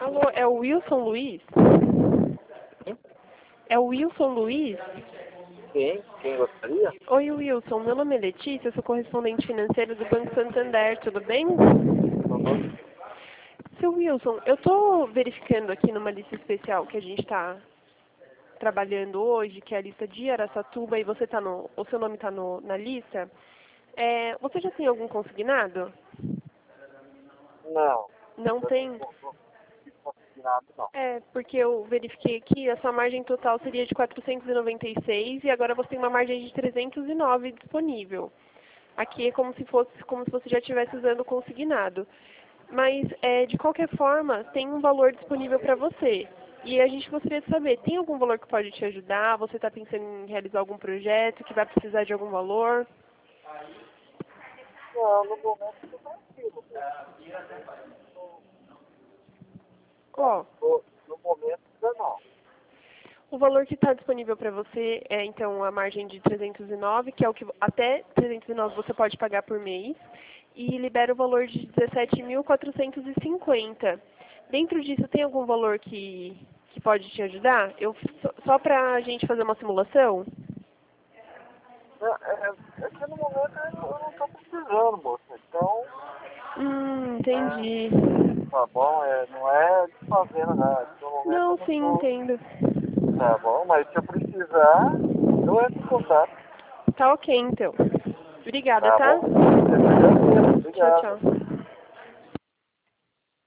Alô, é o Wilson Luiz? É o Wilson Luiz? Sim, quem gostaria? Oi, Wilson. Meu nome é Letícia, sou correspondente financeiro do Banco Santander, tudo bem? Uhum. Seu Wilson, eu estou verificando aqui numa lista especial que a gente está trabalhando hoje, que é a lista de Araçatuba, e você tá o seu nome está na lista. Você já tem algum consignado? Não, Não eu tem? não consegui nada, não. Porque eu verifiquei aqui, a sua margem total seria de 496 e agora você tem uma margem de 309 disponível. Aqui é como se você já estivesse usando o consignado. Mas, de qualquer forma, tem um valor disponível para você. E a gente gostaria de saber, tem algum valor que pode te ajudar? Você está pensando em realizar algum projeto que vai precisar de algum valor? Não, no momento eu tô tranquilo. Ó, No momento ainda não. o valor que está disponível para você é, então, a margem de 309, que é o que até 309 você pode pagar por mês, e libera o valor de 17.450. Dentro disso, tem algum valor que pode te ajudar? Só para a gente fazer uma simulação? É que no momento eu não tô precisando, moça. Então, Entendi. tá bom, não é desfazendo, né? No momento eu Não, não sim, tô. entendo. Tá bom, mas se eu precisar, eu entro em contato. Tá ok, então. Obrigada, Tá tá? bom? Eu que agradeço. Tchau, Obrigado. tchau.